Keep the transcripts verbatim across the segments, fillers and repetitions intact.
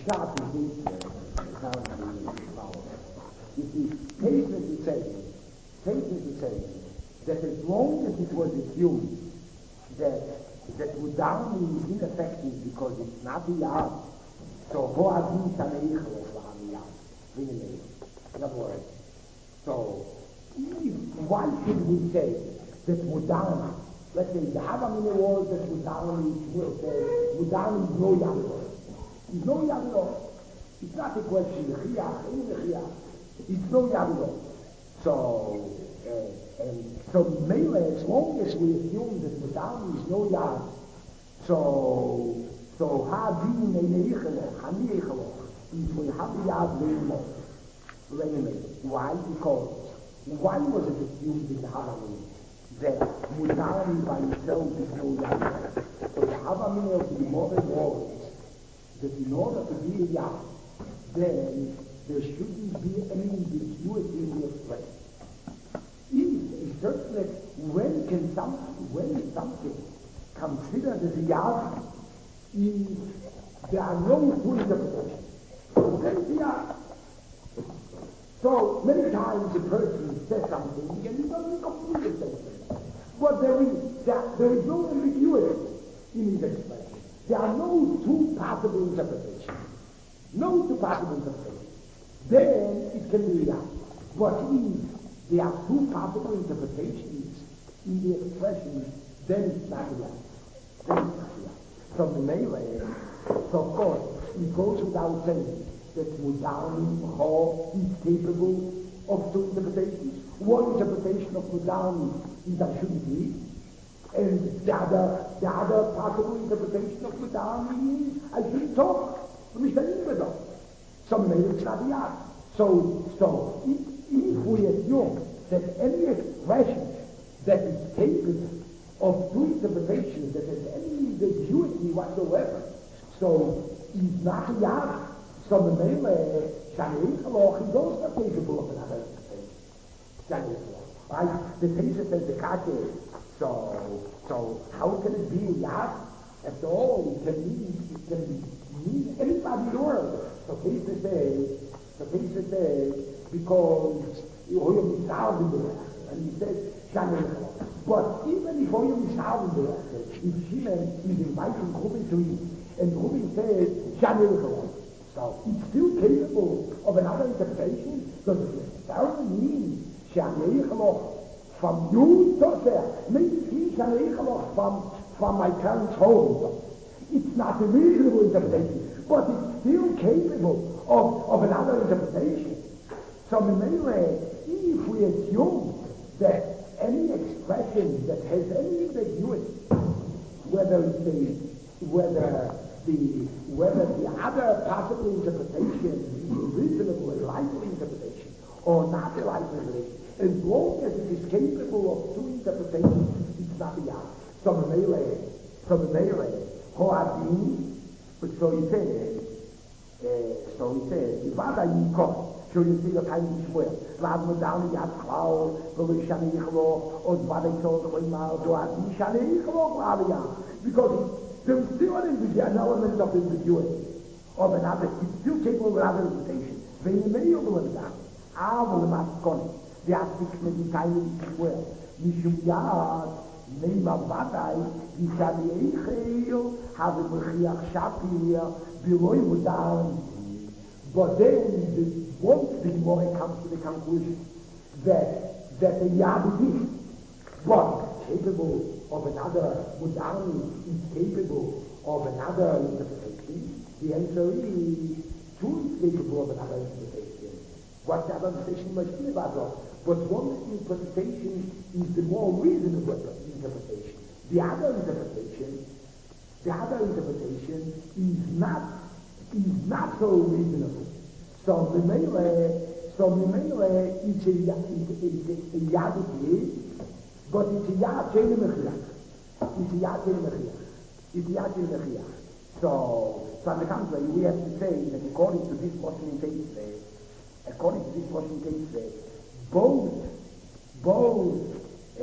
Pshat is this, you see, Pesach is saying, Pesach is saying that as long as it was assumed that that Udami is ineffective because it's not the Yad, so Ho Adin Shaneichel of the Yad. In other words, so if, why should we say that Udami, let's say the Havamina was that Udami will say Udami is no Yad. It's no Yad. It's not a question of Chiyach, in the Chiyach. It's no Yad. So, uh, and so Mele, as long as we assume that Udami is no Yad, so, so Ha-Din Eichelo, Ha-Eichelo, is we have the Yad Leimel. Why? Because, why was it assumed in the Havamina that Udami by itself is no Yad? So the Havamina of the Gemara was that in order to be a Yad, then there shouldn't be any ambiguity in the expression. If a certain, when can something, when is something considered as a Yad, if there are no two interpretations, then it's a Yad. So many times a person says something and he doesn't completely say something. But there is, there, there is no ambiguity in his expression. There are no two possible interpretations. No two possible interpretations. Then it can be a Yad. But if there are two possible interpretations in the expression, then it's not a Yad. Then it's not a Yad. So the Meile, so of course, it goes without saying that Mudani Ho is capable of two interpretations. One interpretation of Mudani is I shouldn't be, and the other, the other possible interpretation of Mudani is I shouldn't talk. So maybe it's not a Yad. So, so if, if we assume that any expression that is capable of two interpretations, that has any ambiguity whatsoever, so is not a Yad. So the name Shaneichel is also capable of another interpretation. Shaneichel. Right? The Pesach says the Kasher. So, so how can it be a Yad? After all, it can mean, it can mean anybody in the world. So Pesach says, so Pesach says, because Yehoyam is Alvin and he says Shaneichel. But even if Yehoyam is Alvin, if Shimon is inviting Reuben to eat, and Reuben says Shaneichel, so it's still capable of another interpretation, because it necessarily means Shaneichel from you to there. Maybe it means Shaneichel from from my parents' home. It's not a reasonable interpretation, but it's still capable of, of another interpretation. So Memele, if we assume that any expression that has any ambiguity, whether it's a, whether the whether the other possible interpretation is a reasonable, a likely interpretation, or not a likely interpretation, as long as it is capable of two interpretations, it's not a Yad. So Memele, so Memele, Hoadin, but so he says, uh, so he says, Ivada Yikot, so you see the time in Shmuel, Rad Medali Yad Klau, Velu Shaneichlo, or Dvadei Tzol Choimar, Doadi Shaneichlo, Glavia, because there is still an, an element of ambiguity, of another, it's still capable of another interpretation. When you may overlook that, I will not con, the Asik Medi time in Shmuel, Mishum Yad, Neima Vadai, Vishaneichel, have a Mechiach Shapir, Biloi Mudan. But then, the, once the Gemara comes to the conclusion that that the Yad is, but capable of another, Mudani is capable of another interpretation, the answer is, two is capable of another interpretation. What's the other interpretation? Mashkin about but one interpretation is the more reasonable interpretation. The other interpretation, the other interpretation is not is not so reasonable. So the Mele, so the Mele is a a Yad, but it's a Yad Shein Mechiach. It's a Yad Shein Mechiach. It's a Yad Shein Mechiach. So, so on the contrary, we have to say that according to this Moshim case, according to this Moshim case, both, both, uh,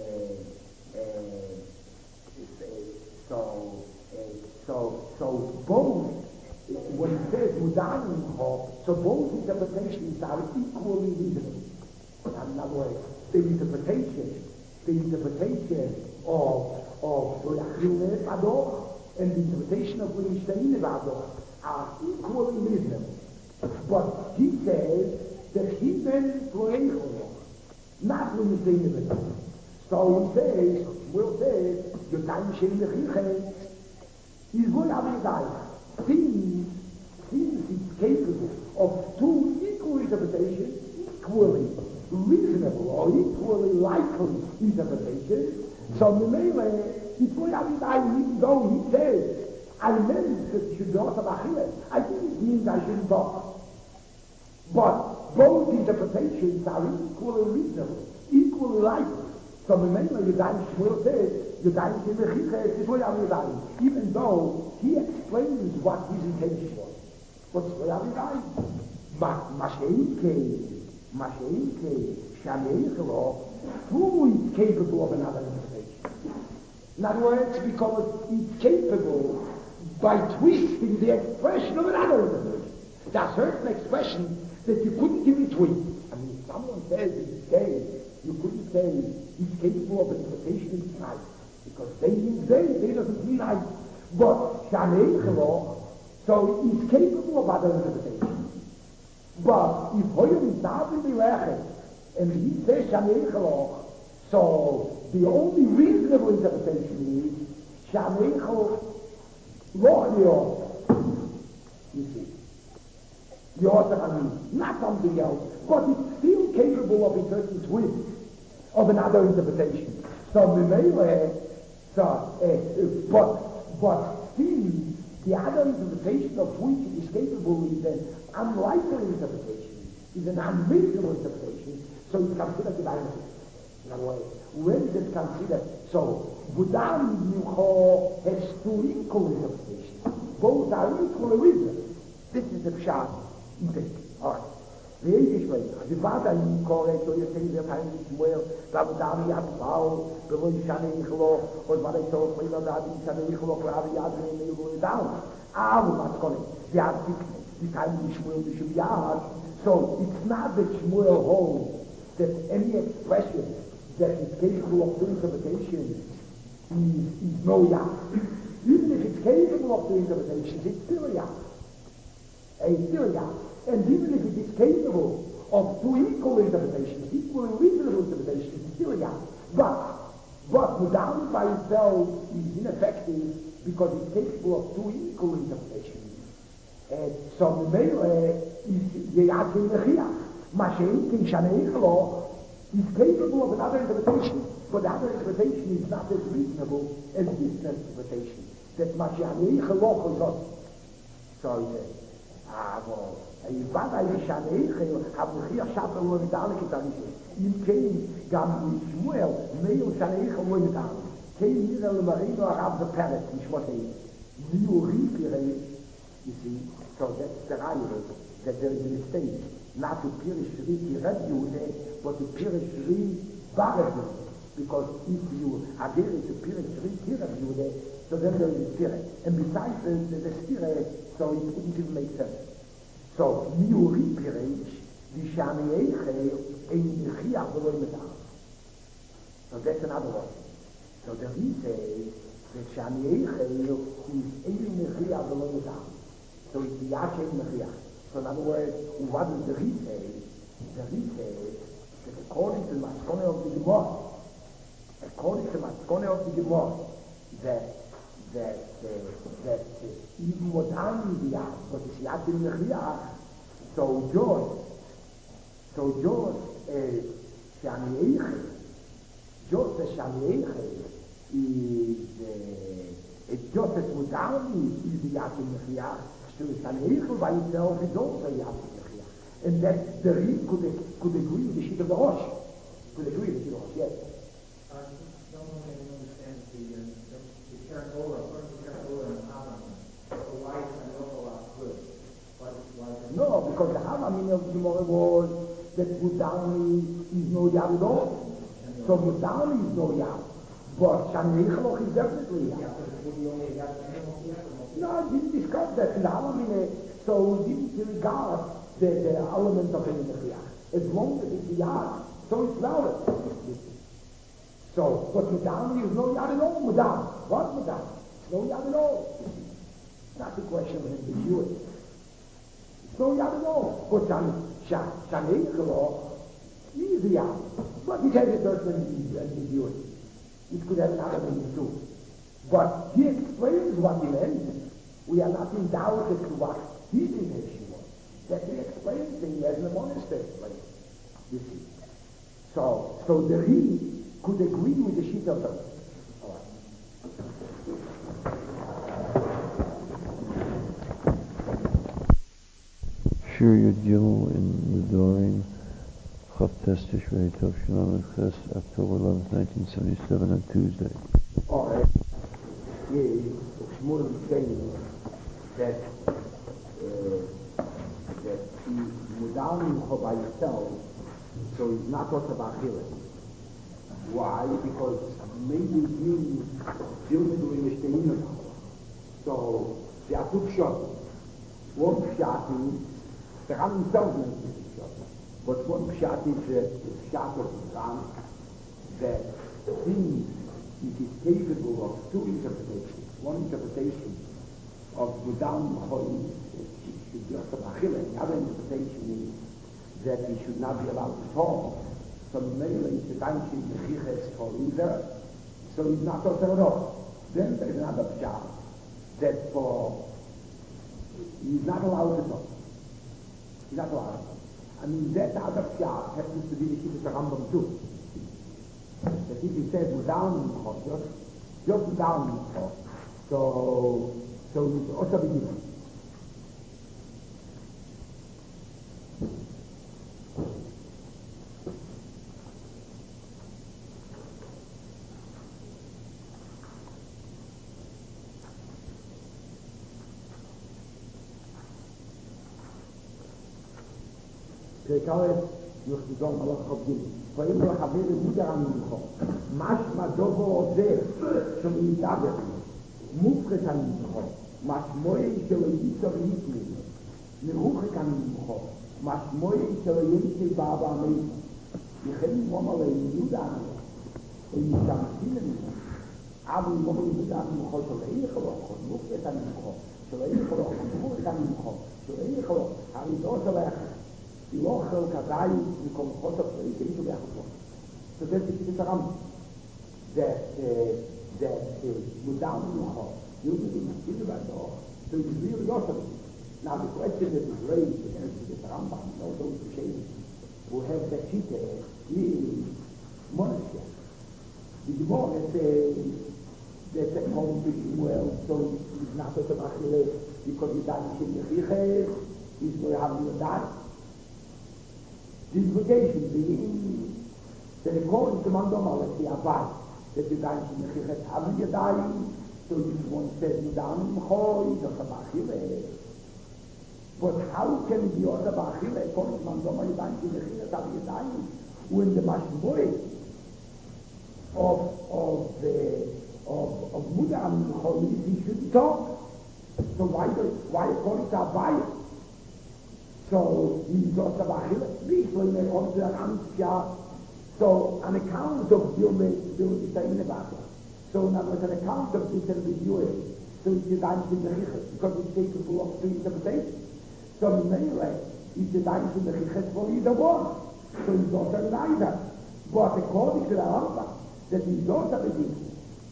uh, so, uh, so, so both when it says Mudanim Ho, so both interpretations are equally reasonable. In other words, the interpretation, the interpretation of of Yoachil Ador and the interpretation of Linstein Ador are equally reasonable. But he says that he meant Floreichol, not Linstein Ador. So he says, Shmuel says, Yodayim Shem Mechiches is Goyavadai. Seems, seems he's capable of two equal interpretations, equally reasonable or equally likely interpretations. So Memele, it's Goyavadai, even though he says, I meant that you should be also Achilles. I think it means I shouldn't talk. But both interpretations are equally reasonable, equally likely. So Memele, Yodayim Shmuel says, Yodayim Shem Mechiches is Goyavadai, even though he explains what his intention was. But Goyavadai, Masheinke, Masheinke, Shameichelo, who is capable of another interpretation? In other words, because it's capable by twisting the expression of another interpretation. There are certain expressions that you couldn't give it twist. I mean, if someone says he's gay, you couldn't say he's capable of an interpretation in night. Because they mean they, they doesn't mean night. But Shameichelo, so he's capable of other interpretations. But if Hoyom Davin Bilechet, and he says Shameichelo, so the only reasonable interpretation is Shameichelo Lochliot. You see. Yosef, I mean, not something else, but it's still capable of a certain twist of another interpretation. So Memele, so, uh, but, but still, the other interpretation of which it is capable is an unlikely interpretation, is an unreasonable interpretation, so it's considered divine. In other words, when is it considered? So, Budam Yucho has two equal interpretations. Both are equally reasonable. This is the pshat. Okay, all right. The Yiddish way, the Vada in correct, so you say the time is well, Rabudami Abau, below Shaneichlo, or what I told me, Rabudami Shaneichlo, for Aviyad, and you go down. Ah, we must call it. The article, the time is Shmuel, the Shuviyad. So it's not that Shmuel holds that any expression that is capable of two interpretations is, is no Yah. Even if it's capable of two interpretations, it's still a Yah. It's still a Yah. And even if it is capable of two equal interpretations, equally reasonable interpretations, it's still a Yah. But, but Mudam by itself is ineffective because it's capable of two equal interpretations. And so Memele is the Yakin Mechiach. Mashein Kin Shaneichlo is capable of another interpretation, but the other interpretation is not as reasonable as this interpretation. That Mashein is not. So he says, ah, well, Ivada Yishaneichel, Habuchir Shabbat lo Nidalik Itarishe. Im Kein, Gam Shmuel, Meir Shaneichel lo Nidalik. Kein Nidal Marino Arab the Palace, Mishmotei. Miuri Pirei, you see, so that's the Raya, that there is a mistake. Not to Pirish Shri Tireb Yehude, but to Pirish Shri Baredu. Because if you adhere to Pirish Shri Tireb Yehude, so then there is a Tireb. And besides the, the, the Tireb, so it wouldn't even make sense. So, Miuri Pireish, the Shameichel, ein Mechiach v'lo Medach. So that's another one. So the Ri says that Shameichel is ein Mechiach v'lo Medach. So it's the Yakin Mechiach. So in other words, what does the Ri say? The Ri says that according to the Maskone of the Gemara, according to the Maskone of the Gemara, that that uh, that uh, even what I'm the but it's Yakin Mechiach, so just so just uh, Shameichel, just the Shameichel is uh, it's just as Mudami is the Yakin Mechiach, so Shameichel by itself is also Yakin Mechiach, and that the Ri could could agree with the Shit of the Rosh, could agree with the Shit of the Rosh, yes. I don't really understand the uh, Karen Ola, according to Karen Ola and Havamim, the life and local are good. No, because the Havamim of the Gemara was that Mudami is no Yah at all. So Mudami is no Yah. But Shameichel is definitely Yah. No, I didn't discuss that. In Alamine, so we didn't regard the, the element of the Mechiyah. As long as it's Yad, so it's valid. So, but Madam is no Yad at all, Madam. What Madam? It's no Yad at all. It's not the question of him to do it. It's no Yad at all. But Shanei Chelo, easy Yad. But he can't just and do it. It could have another meaning too. But he explains what he meant. We are not in doubt as to what his intention was. That he explains and he has the monastery explained. You see. So, so the he could agree with the sheet of the all right. Sure, you're dealing in the Doring Chaftes Tishrei Tov Shalom Ches, October eleventh, nineteen seventy-seven, on Tuesday. All right. Yes, Shmuel is saying that uh, that he's Mudalim by himself, so he's not also about healing. Why? Because maybe he deals with the Shtein. So the Atuk shot, one shot is the Ram himself makes the shot, but one shot is the shot of the Ram that he it is capable of two interpretations. One interpretation of Budam Choy should be also Bachila. The other interpretation is that he should not be allowed to talk. So mainly it's the time she's Mechiches for either, so he's not also at all. Then there's another pshat that for he's not allowed to talk. He's not allowed to talk. I mean that other pshat happens to be the Shittas Rambam too. That if he says down just just down so so it's also beginning. Kekale noch die Sonne Allah Chabdin. Weil wir haben wieder an ihm gekommen. Maschma dobo ozeh, schon in Italia. Mufret an ihm gekommen. Maschmoye shelo yisor yismin. Meruchek an ihm gekommen. Maschmoye shelo yisor baba amein. Yichem momale yuda an ihm. Und ich am Sinnen. Aber ich momale yuda an ihm gekommen. Shelo eichelo. Mufret an ihm gekommen. Shelo eichelo. Mufret an ihm gekommen. Shelo eichelo. Haridot alech. Die Lochel Kadai, die kommen Gott auf die Kirche weg. So das ist die Saram. That that Mudam Lochel, you will see about all. So it's really awesome. Now the question that is raised against the Rambam, all those who have that sheet is monastery. The Gemara says that the home is well, so it's not so much because he died in the Kirche, he's going to have to die. The implication being that according to Mandoma, let's say Abai, that you die in the Chichet Havi, you die, so this one says you down in Choy, that's a Bachile. But how can it be also Bachile, according to Mandoma, you die in the Chichet Havi, you die, when the Mashmoy of of the of of Mudam Choy, he shouldn't talk. So why why according to Abai? So he's also Bachila. Recently they come to an Amtsja. So an account of Dilme Dilme saying about it. So now with an account of this and review it. So it's the Daim in the Chiches, because it's capable of two interpretations. So in many ways, it's the Daim in the Chiches for either one. So he's also neither. But according to the Rambam, that he's also beginning.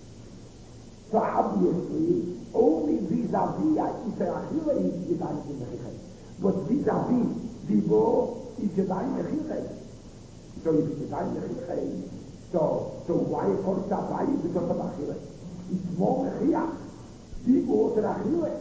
So obviously, only vis-a-vis Israel is the Daim in the Chiches. But vis-a-vis, Dibo is a daim mechilei. So if it's a daim mechilei, so, so why it comes to Abai because of Achille? It's more mechiach. Dibo is an Achille.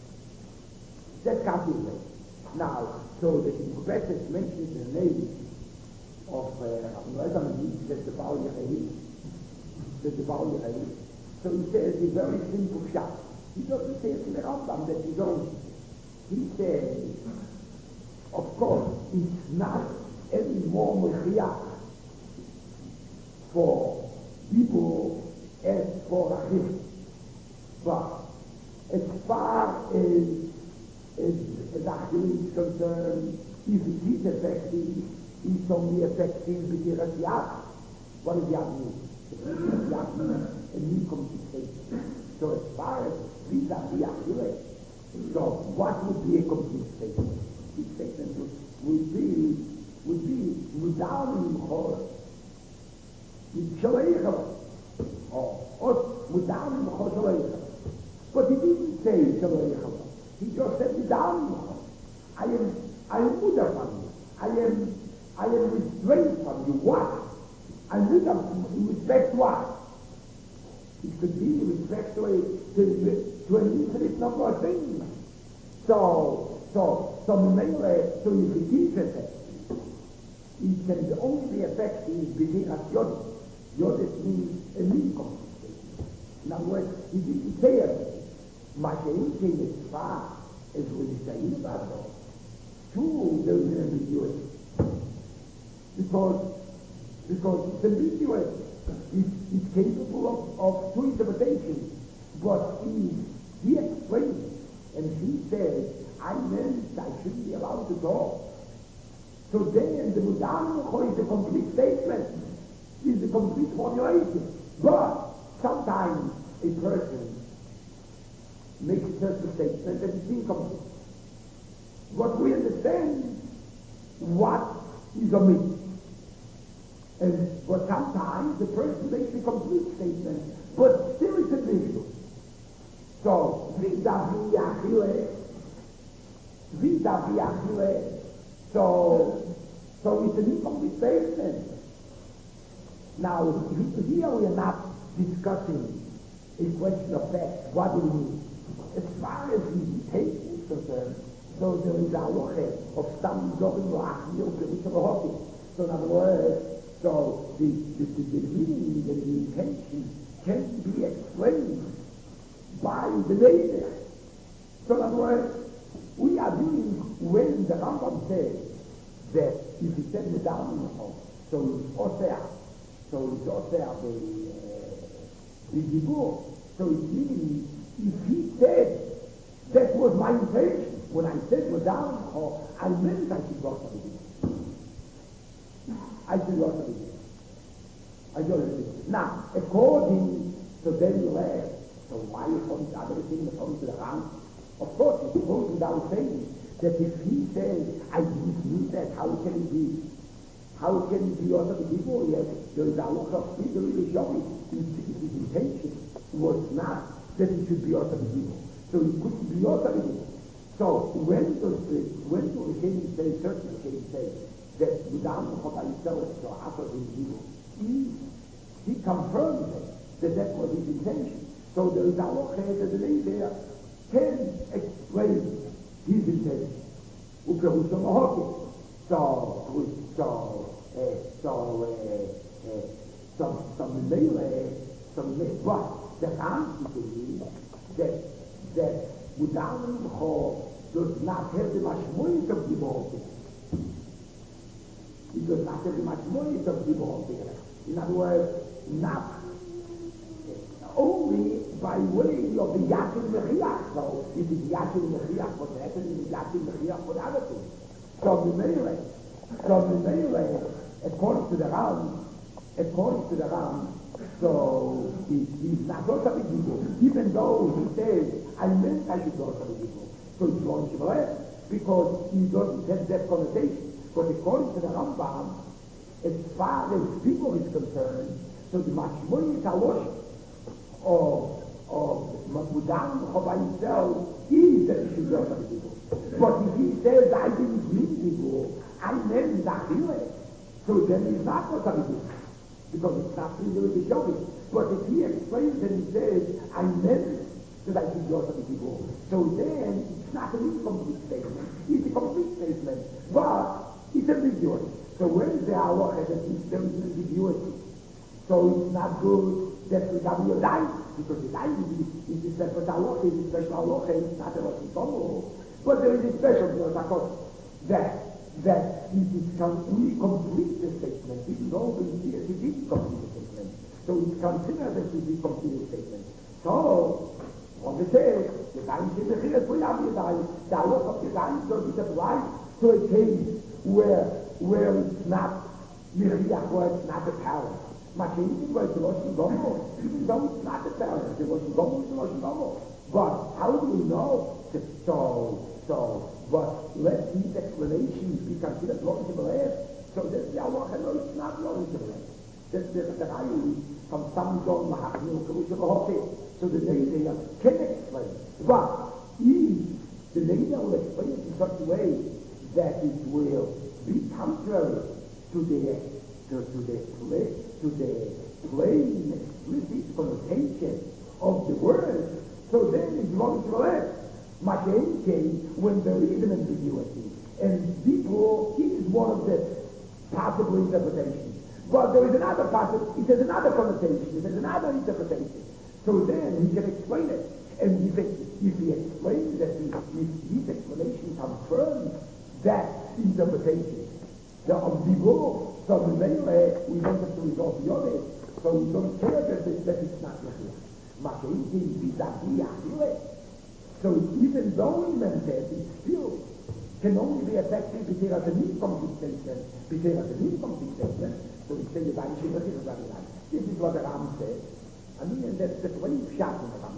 That can't be right. Now, so the professor mentions the name of Rabbi that the Baal Yerehi, that the Baal Yerehi. So he says a very simple shot. He doesn't say it in the Rambam that he's own. He says, of course, it's not any more mechiach for people as for Achim. But as far as, as, as Achille is concerned, if it is effective, it's only effective because it's Yad. What does Yad mean? Yad means an incomplete statement. So as far as vis-a-vis Achille, so what would be a complete statement? The statement would, would be, would be, Mudarim Chor, Shalei Oh, or Mudarim Chor Shalei. But he didn't say Shalei. He just said Mudarim Chor. I am, I am Muda from you. I am, I am restrained from you. What? I'm with in respect to what? It could be in respect to a, to, to an infinite number of things. So, so, so Mimele, so if it is effective, it can only be effective B'diras Yodis. Yodis means an incomplete statement. In other words, he didn't say everything. Mashein came as far as we say about it. True, there is an ambiguity. Because, because it's ambiguous. It's, it's capable of, of two interpretations. But he, he explains, and he says, I meant I shouldn't be allowed to talk. So then the Mudarim is a complete statement, is a complete formulation. But sometimes a person makes a certain statement that is incomplete. But we understand what is omitted. And but sometimes the person makes a complete statement, but still it's ambiguous. So vis-a-vis Achille, vis-a-vis Achille, so so it's an incomplete statement. Now here we are not discussing a question of fact. What do we mean? As far as the tape is concerned, so there is a halacha of Stam Zorim Lachmir Perush. So in other words, so the, the, the, the meaning and the intention can be explained by the later. So in other words, we are doing when the Rambam says that if he said the down, so it's Osea, so it's Osea the the Dibur. So it means if he said that was my intention. When I said Madam, I meant I should go to the Dibur. I should go to the Dibur. I go to the Dibur. Now, according to then you ask, so why is the other thing according to the Ram? Of course, it goes without saying that if he says, I didn't mean that, how can it be? How can it be also the people? Yes, there is a lot of people in the showing. His intention was not that it should be also the people. So it couldn't be also the people. So when does the, when do the king say, certainly the king say, that without by himself, so after the people, he, he confirmed it, that that was his intention. So there is a lot of that the lady there can explain his intention. So, so, uh, so, uh, uh, some, some melee, some melee, but the answer is that, that without him does not have the mashmoyit of the ball. It does not have the mashmoyit of the ball. In other words, not only by way of the Yachid Mechiach. So, it is Yachid Mechiach for that, and it is Yachid Mechiach for the other things. So, the melee, so the melee, according to the Ram, according to the Ram, so he, he's not also a people, even though he says, I meant I should go to the people. So it's wrong because he doesn't have that connotation. But according to the Rambam, as far as people is concerned, so the Mashmoyit Alosh of of Mudam by himself is that he should go to the people. But if he says, I didn't mean people, I meant Achille, so then he's not going to be people. Because it's not really showing. But if he explains and he says, I meant that I should go to the people, so then it's not an incomplete statement. It's a complete statement. But it's ambiguous. So where is the halacha that there is an ambiguity? So it's not good that we have your life, because the life is a separate halacha, is a special halacha, it's not a Rosh. But there is a special halacha that that it is we complete the statement, even though it is a complete statement. So it's considered that it is a complete statement. So, On the day, the time she the here for you die, the lot of the time so it applies to a case where where it's not Miriach, where it's not a parent. Machinity where it's Rosh Gomo, even though it's not a parent, the Rosh Gomo is the Rosh Gomo. But how do we know? So, so, but let these explanations be considered logical as so that the Allah knows it's not logical as. That's the Rayu from some John Mahakmil Kamusha. So the Neder can explain. But if the Neder will explain it in such a way that it will be contrary to the to, to the to the plain explicit connotation of the word, so then it belongs to less. Mashen came when there is an ambiguity, and Dipro is one of the possible interpretations. But there is another possible, it has another connotation, it has another interpretation. So then he can explain it. And if, it, if he explains that, he, if his explanation confirms that interpretation the, of Dibur, so we may, uh, we don't have to resolve the other, so we don't care that, it, that it's not Mechir. Mashen is So even though he meant that, it still can only be effective if there is an incomplete statement, if there is an incomplete statement, so we say the Bible is Mechir very nice. This is what the Ram said. I mean, and that's the plain shot in the Ram.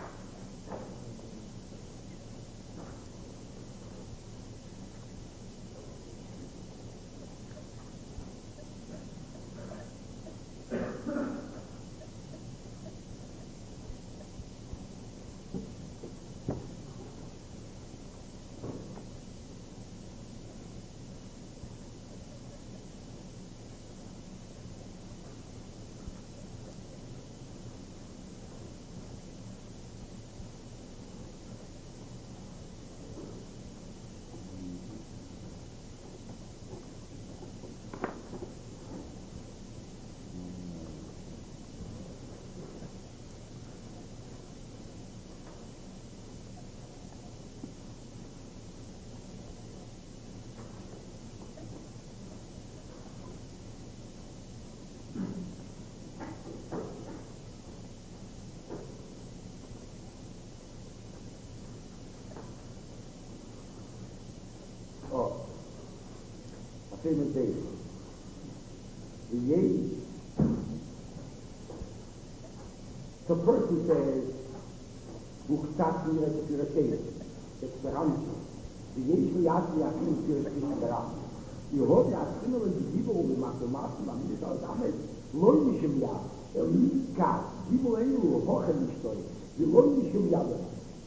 Famous day. The age. So first he says, Uchtat mir et Piratein, Esperanto. The age we ask me, I think Piratein Esperanto. You hope that similar to people who make the master, I mean, it's all damage. Loy Mishim Yad, El Miska, people Eilu, Hochem Mishtoy, the Loy Mishim Yad.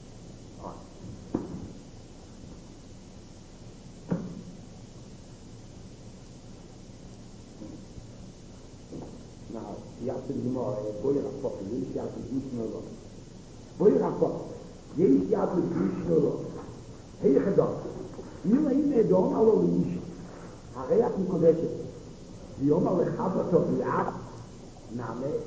Boy Rapop, Yesh Yad L'Gvish Nolot. Boy Rapop, Yesh Yad L'Gvish Nolot. Hey Chedot, Mil Ein Edom Alo Lish, Hareach Mikodeshet, Yom Alechabato V'Yad, Name.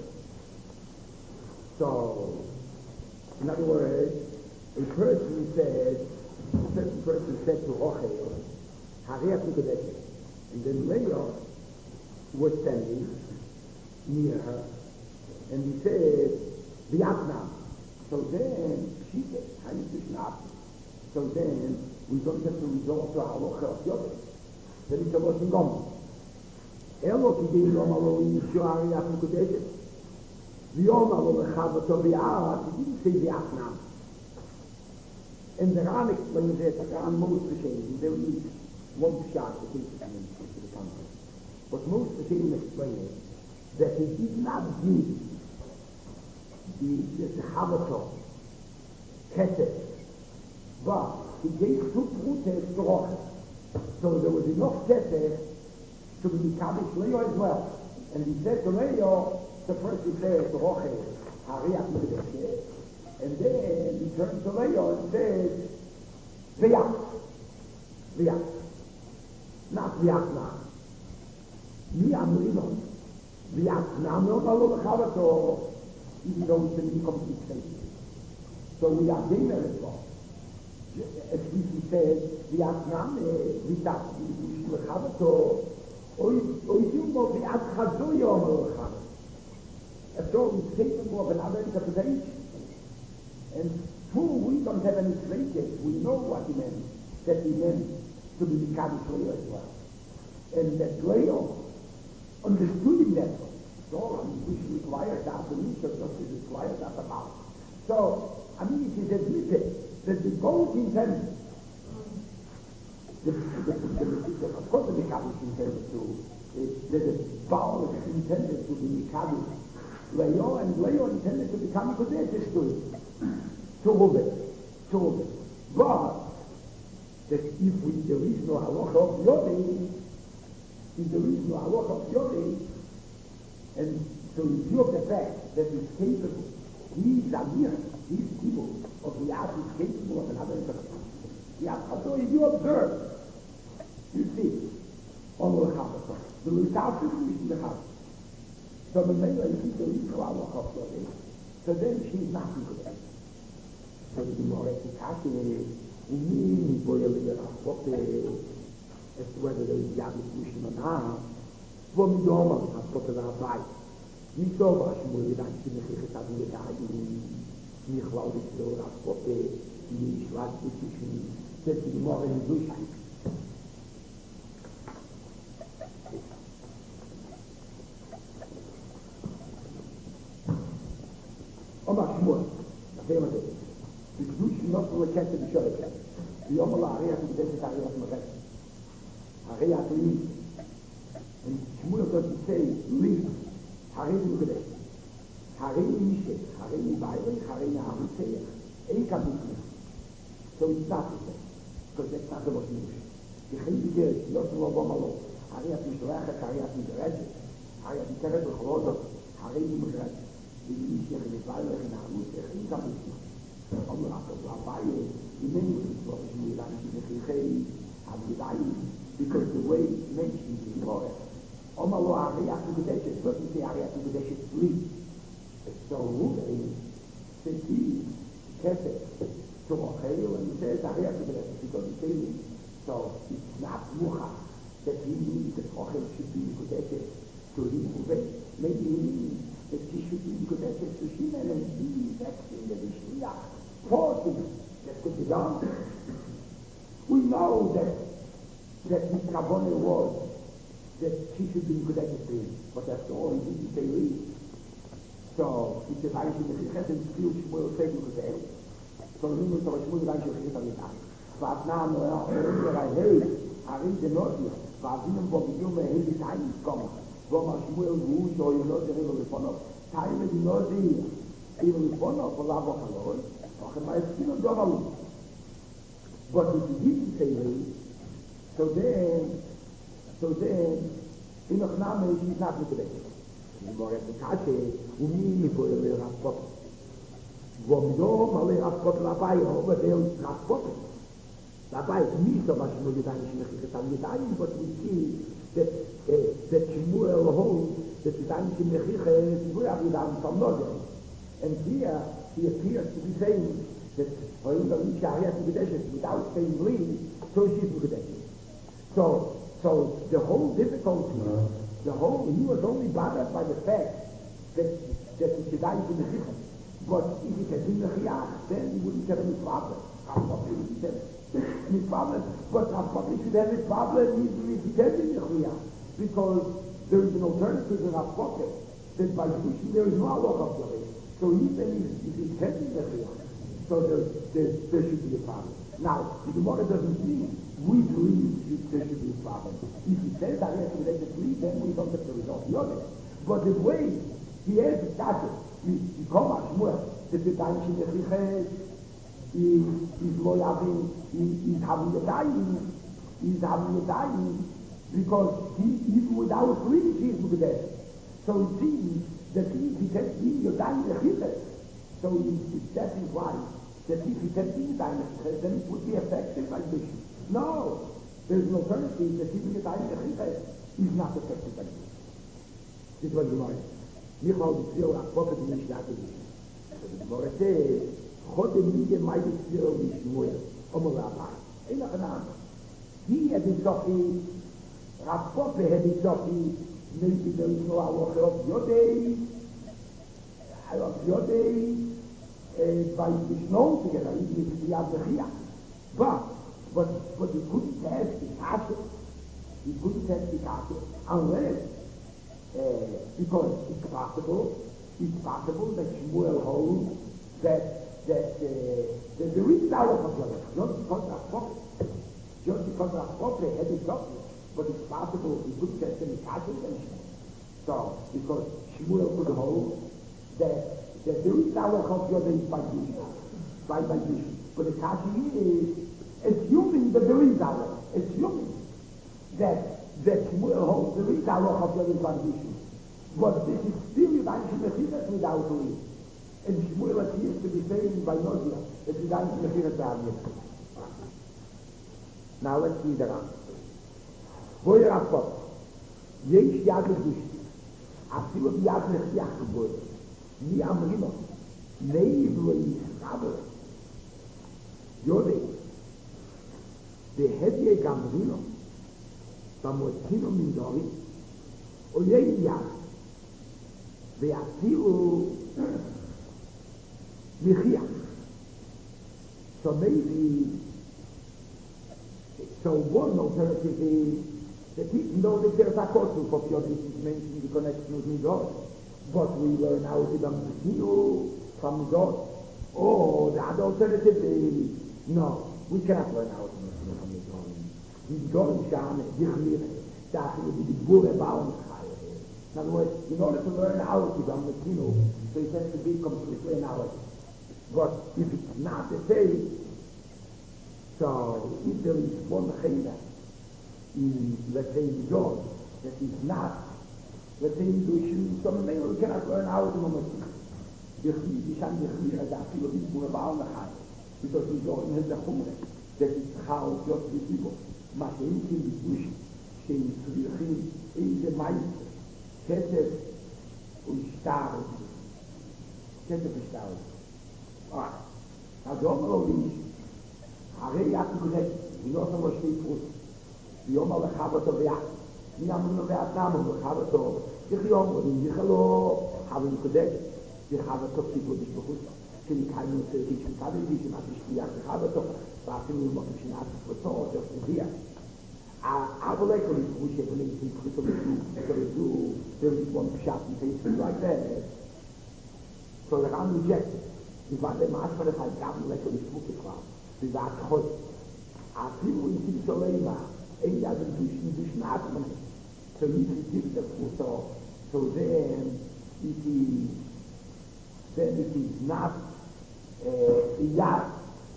So, in other words, a person said, a certain person said to Rochel, Hareach Mikodeshet, and then Leah was standing near her, and he said, Vietnam. So then, she said, I need to snap. So then, we don't have to resort to Halacha of Yodel. Then it's a Loshin Gomer. Elo ki gei Yom Alo Yishuari Afi Kudeshet. Yom Alo Lechabato V'Yad, he didn't say Vietnam. And the Ran explains that the Ran most ashamed, there is one shot to take it into the country. But most ashamed explains that he did not give the, the, the Havato, Kesed, but he gave two prutes to Rochel. So there was enough Kesed to be Kaddish Leo as well. And he said to Leo, the first he said to Rochel, Hariach Mikdeshe, and then he turned to Leo and said, V'yat, V'yat, not V'yatna, Mi Amrinon, V'yatna, no Malo L'Chavato, even though it's an incomplete statement. So we are there as well. As he says, Vietnam, Vitat, L'Chavato, Oizumo, Viat Chazoyo, L'Chavato. So it's capable of another interpretation. And two, we don't have any traces. We know what he meant. That he meant to be Mikdash Leo as well. And that Leo understood him that way. So, I mean, we should require that, the Mishnah just require that about. So, I mean, it is admitted that the both intended, the, the, the, the, of course the Mikdash intended to, that the Baal intended to be Mikdash Leo, and Leo intended to become Kodesh to it. To Reuben. To Reuben. But, that if we, there is no halacha of Yodei, if there is no halacha of Yodei, and so in view of the fact that he's capable, he is Amir, he is evil, of the art is capable of another interpretation. Yeah, so if you observe, you see, on the Chavah, the result is in the Chavah. So the male, if there is no halacha of Yodei, so then she is not good. So the Gemara is Umi boy le rapporte as to whether there is Yabit Mishnah or not. Vom Yom rapporte la Bai. Ni so was mo le dan sin khikh ta le dai ni khwal di so rapporte ni shwat di sin set di morgen in durch. Oma shmur. Tema de. Die douche not voor het de show. Die allemaal area die deze daar wat maar kijken. Area die en moet dat zei lief. Area die moet het. Area niet is. Area niet bij en area niet aan het zeggen. Eén kan niet. Zo is dat het. Dat is dat wat niet. Die geen idee dat we wel allemaal. Area die zo erg area die red. Area die kan het gewoon. Area die moet red. Die niet zeggen de veilig en aan moet zeggen. Eén kan niet. Allah Rabbi, the name of the Prophet because the way it's mentioned in the Torah, Omar lo Ariyah to Kadesh, doesn't say Ariyah to Kadesh, it's three. So Ruben says he Kesed to Ochel, and he says Ariyah to Kadesh, he doesn't say me. So it's not Mucha that he means that Ochel should be Kadesh to Ruben. Maybe he means that she should be Kadesh to Shimon, and he next in the Shliach. Forcing that could be done. We know that that his Kabbonah was that she should be connected to him, but that's all he didn't say leave. So it's a nice in the Chesed and still Shmuel said to say, so we know that Shmuel Rashi Chesed on the time. But now no I hey, I read the note here. But in the beginning he is time come. From Shmuel who so you know the river before no time the note here. Even before no for love of the Lord. But if he didn't say leave, so then, so then, in the Name she's not with the Beit. She's more at the Kashe, Umi for the Raspot. Vom Yom Ale Raspot Labai, over there is Raspot. Labai is me so much more than Shemechichet, but we see that that Shmuel holds that the Danish Shemechichet is where we done from Nodel. And here, he appears to be saying that without saying leave, so she's Mukadeshes. So, so the whole difficulty, the whole, he was only bothered by the fact that that the Shedai is in the Chichem. But if it had been the Chiyah, then he wouldn't have any problem. Probably wouldn't have any problem. But probably should have a problem even if he had been the Chiyah. Because there is an alternative in our pocket that by Kedushin there is no halacha of the So even if he had been the Chiyah, so there, there, there should be a problem. Now, the Gemara doesn't mean we believe there should be a problem. If he says that he has to relate to three, then we don't have to resolve the other. But the way he has to start it, you come out Shmuel, that the Danish in the Chichet is loyal, he's having a dying, he's having a dying, because he, even without three, he's with the So it seems that if he says, you're dying the Chichet, so it's that implies that if he said in the then it would be affected by this. No, there's an alternative that even the Chichet is not affected by this. This is what the Gemara says. Michal Yitzil HaProphet in Mishnah Kedushin. So the Gemara says, Chodem Nige Mai Yitzil Mishmuel Omer Rabbi. Ein Achanam. He had been talking, HaProphet had been talking, maybe there is no halacha of Yodei, of Yodei, uh, by the snow together, even if we have the Chia. But, but, but he couldn't test the Kasha. He couldn't test the Kasha unless, uh, because it's possible, it's possible that Shmuel holds that, that, uh, that there is Dawa for Yodeh, just because of Prophet. Just because of Prophet had his doctrine. But it's possible he couldn't test any Kasha than Shmuel. So, because Shmuel could hold that that there is Dawa for Yodeh by Yishma, by by Yishma. But the Kasha is assuming that there is Dawa, assuming that that Shmuel holds there is Dawa for Yodeh by Yishma. But this is still Yivayish Mechinas without Uri. And Shmuel appears to be saying by Nozia that Yivayish Mechinas Aviyah. Now let's read the Ram. Boyer Akpot. Yesh Yad Medushti. Afilu Yad Mechiach Geboyer. Mi Amrino. Neiv Lo Yischaber. Yodeh. Behedye Gamrino. Bamotino Mindori. Oyei Yad. Ve'afilu Mechiach. So maybe, so one alternative is that even though the there's a kotu for Piotr is mentioned the connection with Midor, but we learn out the Mechiach from Midor. Or the other alternative is, no, we cannot learn out the Mechiach from Midor. Midor Sham, Yichmir, that will be the Bure Baum. In other words, in order to learn how to become Mechiach, so it has to be completely analogous. But if it's not the same, so if there is one Chena in, let's say, Midor, that is not, let's say, in some male, we cannot learn how to become Mechiach. Yisham Yechmir, as I feel, is more about the Chai, because Midor has the Chumre, that is how just the people, Mashenkin, Yidush, Shein Tzrichim, Eide Meister, Ketef und Starr. Ketef und Starr. Ah, also Omar ist, Harei hat gesagt, wie noch einmal steht vor, wie Omar lechabat o ve'at, wie haben wir ve'at namen, lechabat o, ich Omar, in Yichalo, haben wir gesagt, lechabat o, Kippur dich bewusst, sind keine Notfähigkeit, ich habe nicht, ich habe nicht, ich habe nicht, was wir noch ein bisschen abgezogen, das ist hier. Aber like when we should believe in crystal do there is one shot and things like that. So the Ram rejected. Die war der Maß von der Vergaben like when we spoke it was. Die sagt heute, a people in Tim Solema, ein Jahr sind durch durch Atmen. So you can give the photo. So then it is then it is not uh, a yard.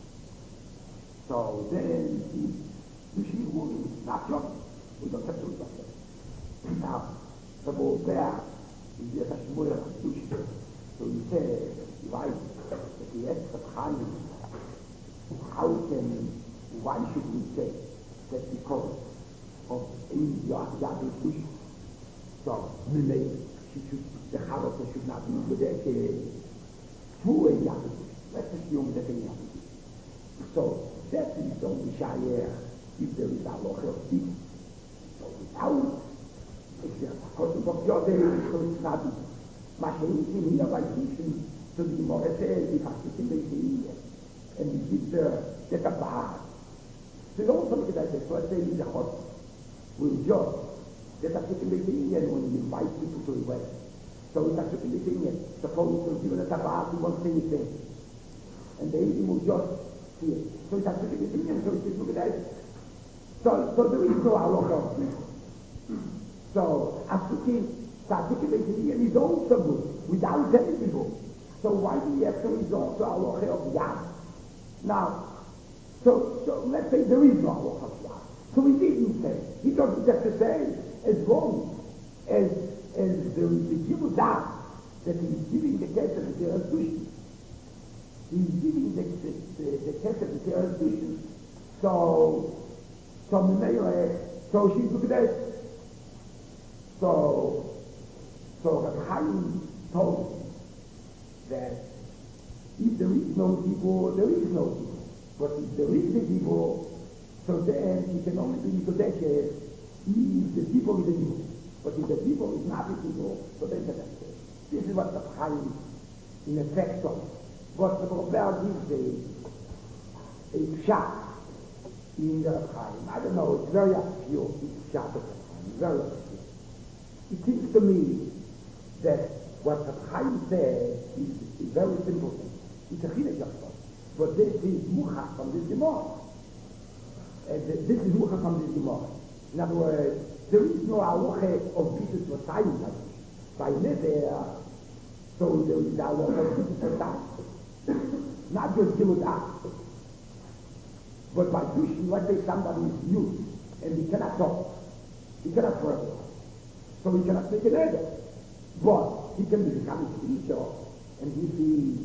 So then it is Machine woman, not young. We don't have to do that. Now, the ball there, we get a Shmuel of Dushi. So he said, why, that the S of Chaim, how can, why should we say that because of Yad Dushi? So, we may, she should, the Chalotah should not be with that, through a Yad Dushi. Let's assume that they Yad Dushi. So, that is only Shayer. If there is a lot of people. So without, if there's a person of Yodeh, so it's not it. Mashenkin here by teaching, so the Gemara says, if I sit in the Indian, and we give the, the Tabah. So you also look at that, so let's say in the hot, we'll judge, that I sit in the Indian when we invite people to a wedding. So if I sit in the Indian, suppose we'll give it a Tabah, we won't say anything. And the Indian will just see it. So if I sit in the Indian, so we look at that. So, so there is no halacha. So, Asuki, Asuki Beitinian is also good, without any people. So why do we have to resort to halacha of Yad? Now, so, so let's say there is no halacha of Yad. So he didn't say. He doesn't have to say as long as, as there is the Gilud that he's giving the Kesef to the Dushi. He's giving the, the, the, the Kesef to the Dushi. So, So Menele, so she's looking at it. So, so Rabbi Chaim told him that if there is no Dibur, there is no Dibur. But if there is a Dibur, so then he can only be Nikodeshes if the Dibur is a Dibur. But if the Dibur is not a Dibur, so then that's it. This is what Rabbi Chaim in effect of. But the Robert gives a, a shot in the time. I don't know, it's very obscure, it's shot of the time, very obscure. It seems to me that what the Chaim said is a very simple thing. It's a chilek yachol. But this is mucha from this Gemara. And this is mucha from this Gemara. In other words, there is no halacha of bitus for time by Nezer, so there is a halacha of bitus for time. Not just Giludah. But by Dushin, let's say somebody is mute, and he cannot talk. He cannot further. So he cannot make an error. But he can be becoming a teacher, and if he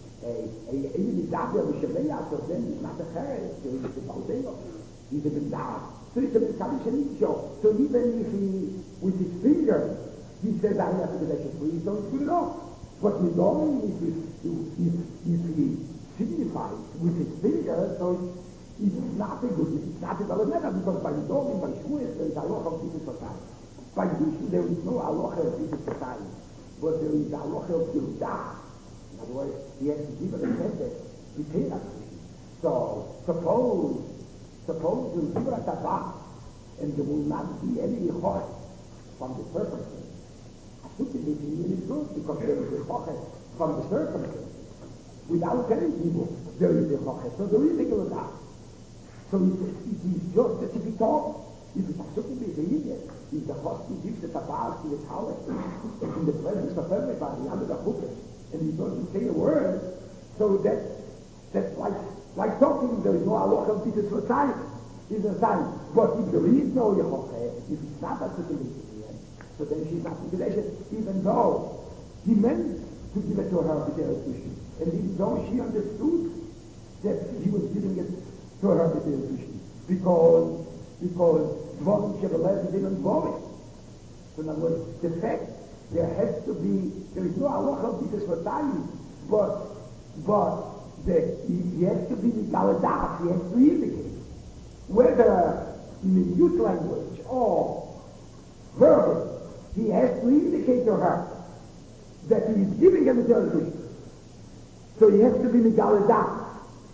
a Midaber Mishabeya, so then he's not a Cheres, so he's a Baldeo. He's a Midaber. So he's a becoming a teacher. So even if he, with his fingers, he says, I have to be like a free, so it's good enough. But with all, if he, if, if he signifies with his fingers, so it's, it's not a good, it's not a good matter, because by Yidom, by Shmuel, there is a lot of people society. By Dushin, there is no halacha of people society, but there is a halacha of Giludah. In other words, he has to give it a sentence, he paid us. So, suppose, suppose you give it a tabak, and there will not be any choch from the circumstance. I think the opinion is good, because there is a choch from the circumstance. Without any people, there is a choch, so there is a Giludah. So it, it is just that if he talks, if it's something big, if the hospital gives the tabak to the tower, in the presence of everybody, under the hookah, and he doesn't say a word, so that that's like like talking. There is no halacha of bitus for time. It's a sign. But if there is no yechoche, if it's not a situation, so then she's not in relation, even though he meant to give it to her with their tuition, and even though she understood that he was giving it to her with their tuition, because because Dvorim Shebelev didn't vote. So in other words, the fact there has to be, there is no halacha of bitus for time, but but the, he, he has to be Galadas, he has to indicate whether in the youth language or verbal, he has to indicate to her that he is giving her the Jerusalem. So he has to be Galadas.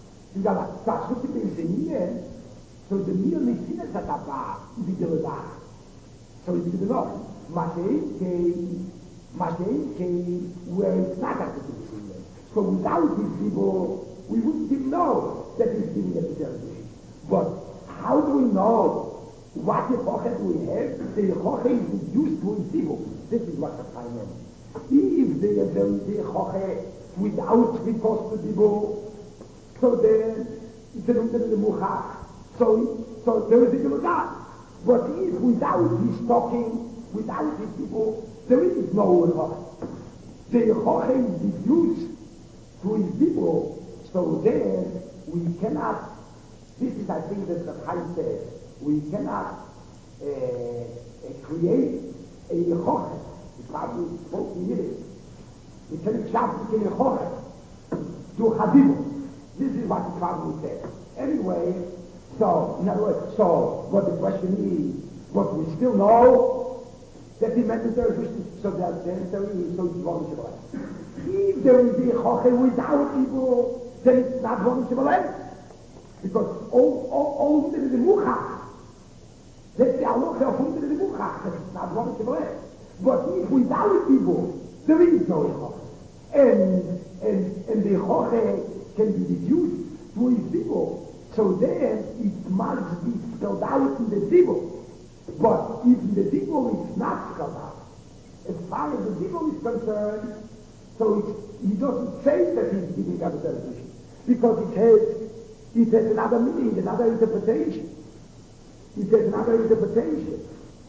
Galadas. So the mere Messina Satapa is the Galadas. So it's good enough. Mashay came, Mashay came where it's not at the Jerusalem. So without these people, we wouldn't even know that he's giving us the Jerusalem. But how do we know what Yechoche do we have? The Yechoche is reduced to his people. This is what the time is. If they have the Yechoche without recourse to people, so then it's a little bit of the Muchach. So, so there is a Galadah. But if without his talking, without his people, there is no Yechoche. The Yechoche is reduced to his people, so then we cannot, this is I think that the Chaim says, we cannot uh, uh, create a Yechoche. We probably spoke in Yiddish. We cannot shop in a Yechoche to Hadibu. This is what the probably said. Anyway, so, in other words, so, but the question is, but we still know that he meant the third Christian, so that the answer is, so it's wrong to believe. If there is a Yechoche without people, then it's not wrong to believe. Because all, all, all there is a Muchach. That's the halacha of whom there is a Muchach, that it's not wrong to believe. But if without people, there is no Yechoche. And, and, and the Yechoche can be reduced to his people. So then it must be spelled out in the Zibur. But if in the Zibur it's not spelled out, as far as the Zibur is concerned, so it's, he doesn't say that he's giving us a television, because it has, it has another meaning, another interpretation. It has another interpretation.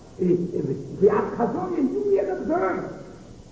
The Chazon you may observe,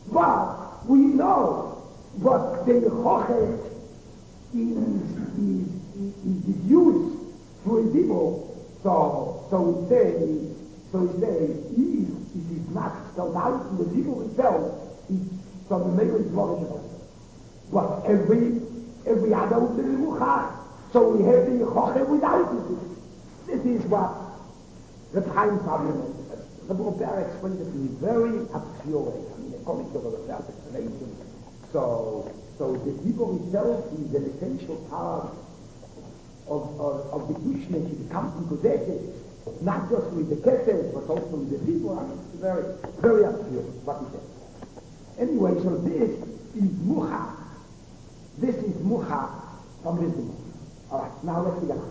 but we know, but the Yechoche is, is, is deduced through a Zibur. So, so we say, so we say, if it is not spelled out in the Zibur itself, it's, so the mail is more. But every, every other would be Muchach. So we have the Yechoche without it. This is what the Chaim problem is. The Rebbe explained it in a very obscure way. I mean, according to the Rebbe's explanation, So, so the people itself is an essential part of, of, of the Dushman, the Kampen Kodeshes, not just with the Kesef, but also with the people. I mean, it's very, very obscure what he said. Anyway, so this is Mucha. This is Mucha from wisdom. All right, now let's begin.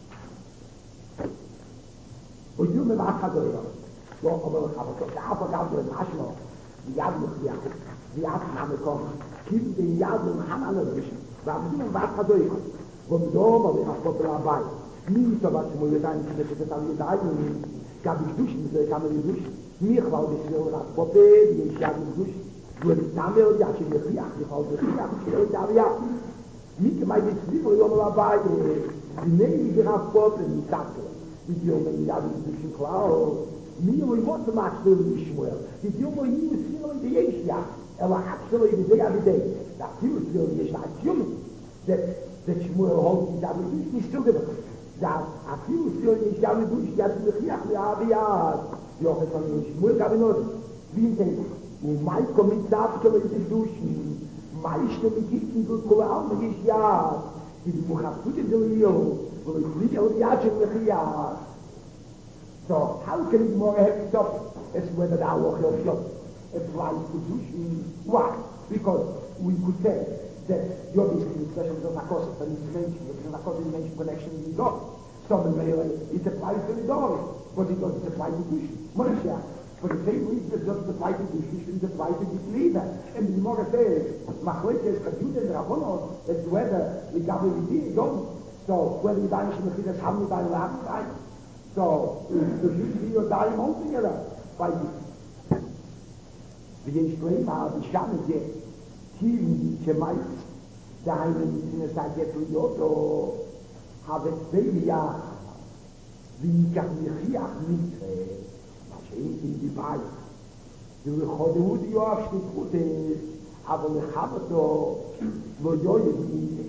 We do the Machador. Well, over the Chabot, the Alpha Gabler National, the Yadluk Yahoo, the Atnamikon, keep the Yadluk Hanalavish, but we do the Machador. Vom Dom, aber ich habe dabei. Nie so was, wo wir dann in der Sekretariat ein, gab ich duschen, so ich kann mir duschen. Mir war das so, dass Poppe, die ich ja duschen, wo ich dann will, ja, ich will ja, ich will ja, ich will ja, ja. Nicht mal die Zwiebel, wo wir dabei, die nehmen die Graf Poppe, die sagte, die Jungen, ja, die duschen, klar, mir und Gott macht so nicht mehr. Die Jungen, die sind in der Jahr, aber absolut in der Idee. Da fühlt sich nicht als Jungen. that Shmuel holds his Yad L'Dush, he's still difficult. That a few still in his Yad L'Dush, Yad L'Chiach L'Aviyad. Yochel von Shmuel gab in Ordnung. Wie in Teilen. Und Mai kommt mit Zabke mit dem Duschen. Mai ist mit Gitten durch Kohle auch mit Ish Yad. Die Muchafut in der Lio. Und ich fliege auf Yad L'Chiach. So, how can it more have stopped? It's whether that will help you. Apply to Duschen. Why? Because we could say that you're basically in special with narcosis, but it's mentioned, the narcosis mentioned connection in the dog. Some may it applies to the dog, but it doesn't apply to Dush. Moshe, for the same reason it doesn't apply to Dush, it shouldn't apply to this neither. And the Gemara says, Machlekes, Chajud and Rabbanon, as to whether the Gabi Yidhi don't. So, whether you die in Shemachidus, how many die, how many die. So, so should be your dying altogether by this. Wie ich blame habe, ich kann nicht jetzt. Tieren, die meist daheim in der Zeit jetzt und Jodo habe zwei Jahre, wie ich kann mich hier nicht sehen, was ich in die Beine. Du bekommst die Aufstieg gut ist, aber ich habe doch, wo ich nicht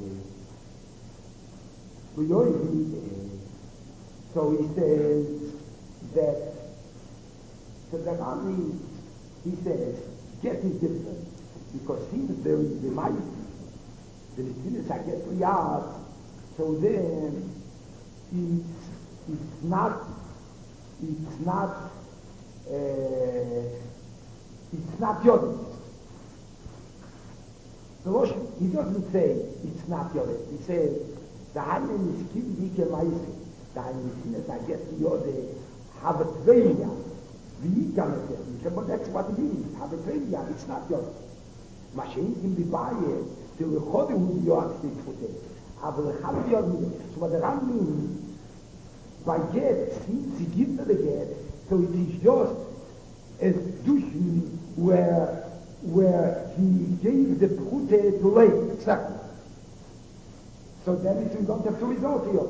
wo ich nicht So he says that, so that only, he says, get is different. Because since there is the might, the Litinus I get three yards, so then it's, it's not, it's not, uh, it's not Yodis. The Rosh, he doesn't say it's not Yodis. He says, the Hainen is Kim Dike Maisi, the Hainen Litinus I get three Yodis, have a three yards. Wie kann es denn? But that's what it means. Have a three yards, it's not Yodis. Maschinen in die Baie, die Rechode und die Joach steht vor dem. Aber ich habe ja nicht. So was daran means, by get, since he gives the get, so it is just as Duschen where, where he gave the Pute to lay. Exactly. So then it we don't have to resort here.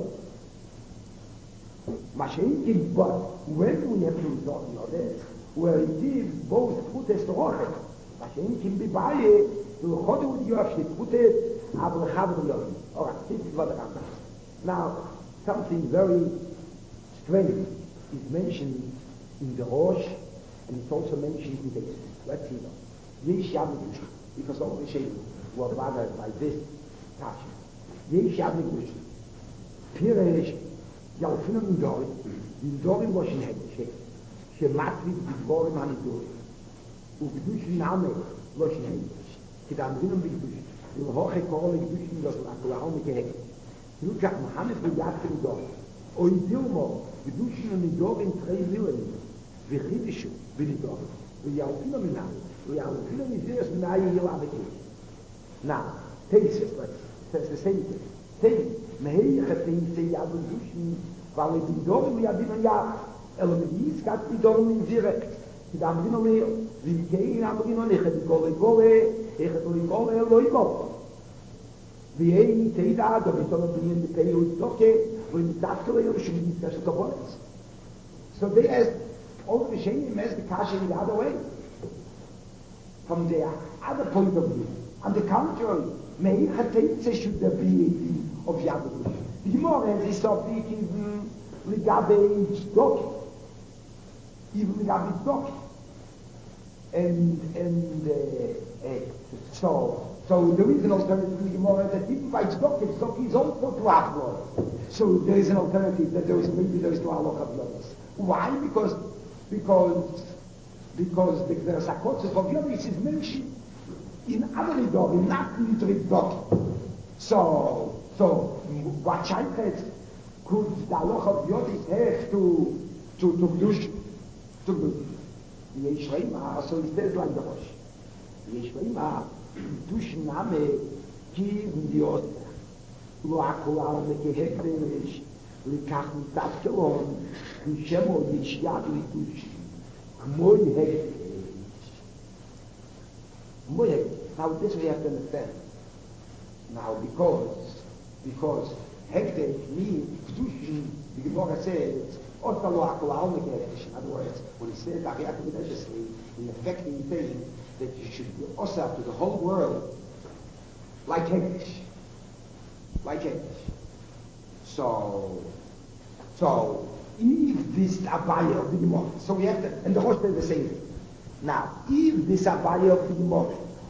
Maschinen, but when we have to resort here, where he gives both Putes to Rochet, Hashem can be by it, to Chodu with you, she put it, aber Chavru Yom. All right, this is what I'm saying. Now, something very strange is mentioned in the Rosh, and it's also mentioned in the Beis. Let's see now. Yesh Yavnik, because all the Sheikhs were bothered by this passion. Yesh Yavnik, Piresh, Yalfinam in Dorim, in Dorim was in Hegel, Shematrik, Dvorim Hanidorim. ובקדוש נעמד לא שניים כדי אמרינו בקדוש ובהוכי קורא לקדוש נדוש ולעקולאו מכהג תראו כך מחמת ביד כנדור או ידילמו קדוש נדור עם תרי וילן וחידשו בנדור ויעלפינו מנהל ויעלפינו מזירס מנהל יהילה בקדוש now Tesis says the same thing Tesis מהי חטאי יד ודושן ועל נדור ויעדים היד אלא מדיס כת נדור מזירס כי דאמרים אומר, ויקיין אמרים הולכת גולה גולה, איך גולה גולה לא יגול. ויהי תדע, דוביתו מבניין בפי ודוקה, ומתעסקו לו שמתקש לקבולת. So they asked, all the Rishonim asked the Kasha in the other way. From the other point of view. On the contrary, may Chatayitze should there be of Yabudush. The Gemara has a topic in Ligabe Doki. Even Ligabe Doki. and and uh, uh, so so there is an alternative in the Gemara that even by Tzedakah, Tzedakah is also to Achron. So there is an alternative that there is maybe there is no halacha b'yodis. Why? Because because because the the sakotzik of yodis is mentioned in other ridorim, not in the ridorim. So so what shaychet could the halacha of yodis have to to to Kedush to Kedush? Yeshreima, so it says like the Rosh. Yeshreima, Kedush name given the order. Lo akol lekehekdesh, lekach mitavkelon, Shemo yishyad likush, k'moy hekdesh. K'moy hekdesh. Now this we have to understand. Now because, because hekdesh means Kedushin, the Gemara says, in other words, when he says religiously, in effect he's saying that you should be osa to the whole world like Hekdesh. Like Hekdesh. So, so, if this Abaya of the Gemara, so we have to, and the Rosh says the same thing. Now, if this Abaya of the Gemara